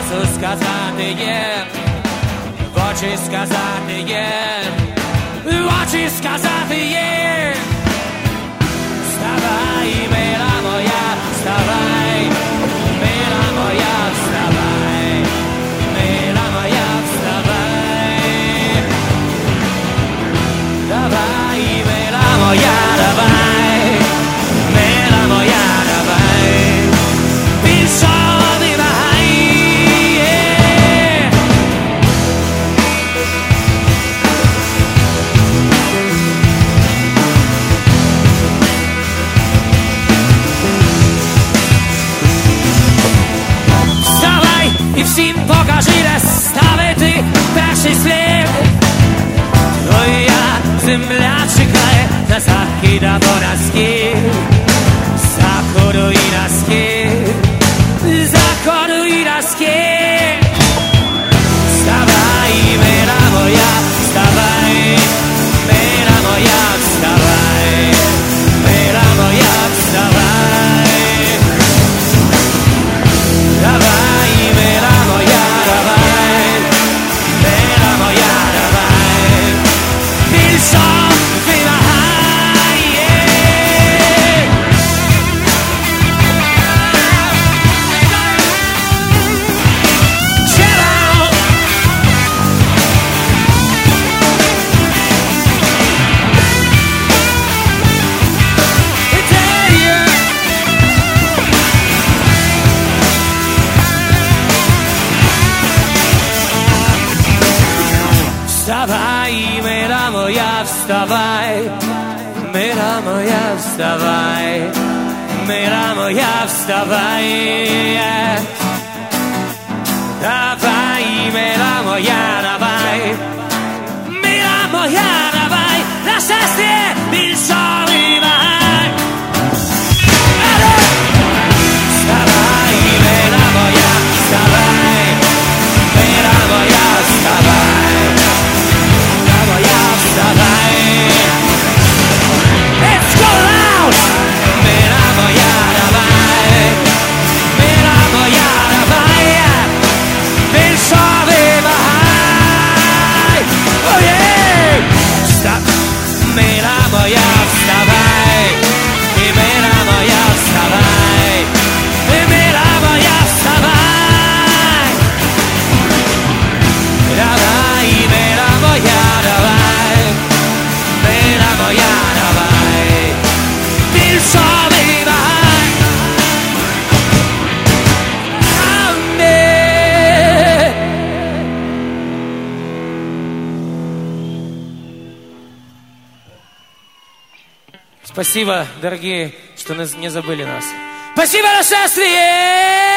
голосу сказати є, в очі сказати є, в очі сказати є. Вставай, мила моя, вставай, мила моя, вставай, мила моя, вставай. Давай, мила моя, давай, мила моя, давай. Пішов і вагай. І всім покажи, де ставити перший слід. Твоя земля чекає на захід або на схід, заходу і на схід, заходу і на схід. Вставай, мила моя, вставай, мила моя, вставай, мила моя, вставай. Давай, мила моя, давай, мила моя, давай. Пішов і вагай. Вставай, мила моя, вставай, мила моя, вставай, мила моя, вставай. Давай, мила моя, давай, мила моя, давай. На щастя пішов і вагай. Вставай, мила моя, вставай, мила моя, вставай. Let's go loud! Mila moja, dawaj, mila moja, dawaj, pішов і вагай. Oh yeah! Stop! Mila moja, wstawaj, i mila moja, wstawaj, i mila moja, wstawaj. Dawaj, mila moja, dawaj, mila moja, dawaj, pішов і вагай. Спасибо, дорогие, что не забыли нас. Спасибо, нашествие!